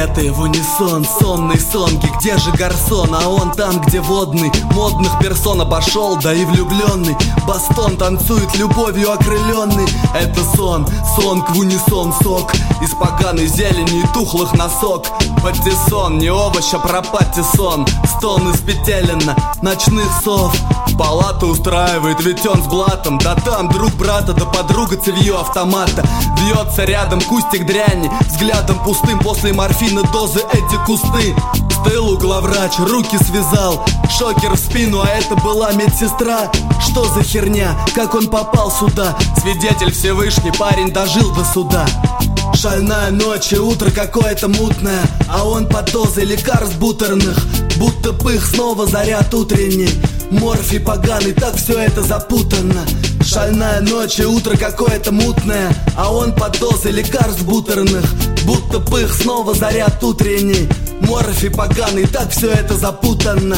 куплеты в унисон, сонный сонги, где же гарсон? А он там, где водный, модных персон обошел, да и влюбленный. Бастон танцует любовью окрыленный. Это сон, сонг в унисон, сок из поганой зелени и тухлых носок. Патиссон, не овощ, а про патиссон. Стон из петелина, ночных сов. Палату устраивает, ведь он с блатом. Да там друг брата, да подруга цевьё автомата. Вьется рядом кустик дряни, взглядом пустым после морфина дозы эти кусты. Стыл главврач, руки связал, шокер в спину, а это была медсестра. Что за херня, как он попал сюда? Свидетель Всевышний, парень дожил до суда. Шальная ночь и утро какое-то мутное, а он под дозой лекарств бутерных. Будто пых, снова заряд утренний. Морфий поганый, так все это запутанно. Шальная ночь и утро какое-то мутное, а он под дозой лекарств бутерных. Будто пых, снова заряд утренний. Морфий поганый, так все это запутанно.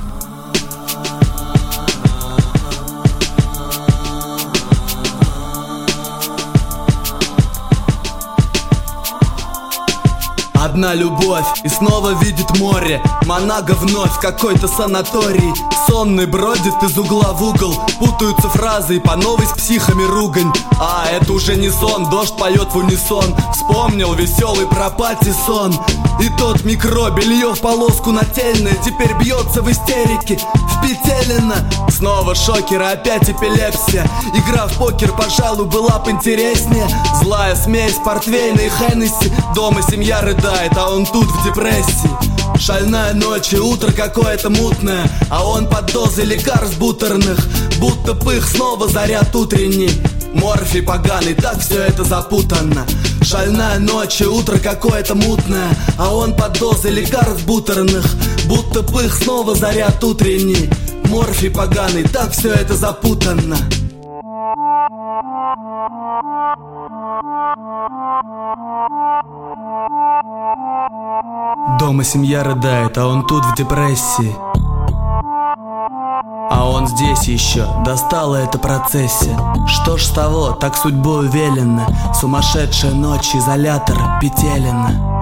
Одна любовь и снова видит море. Монага вновь в какой-то санаторий. Сонный бродит из угла в угол. Путаются фразы и по новой с психами ругань. А это уже не сон, дождь поет в унисон. Вспомнил веселый про патиссон. И тот микро, белье в полоску нательное, теперь бьется в истерике, впетелено. Снова шокер, опять эпилепсия. Игра в покер, пожалуй, была бы интереснее. Злая смесь портвейна и Хеннесси. Дома семья рыдает, а он тут в депрессии. Шальная ночь и утро какое-то мутное, а он под дозой лекарств бутерных. Будто пых, снова заряд утренний. Морфий поганый, так все это запутанно. Шальная ночь и утро какое-то мутное, а он под дозой лекарств бутерных. Будто пых, снова заряд утренний. Морфий поганый, так все это запутанно. Дома семья рыдает, а он тут в депрессии. А он здесь еще, достала эта процессия. Что ж с того, так судьбой велено. Сумасшедшая ночь, изолятор, петелина.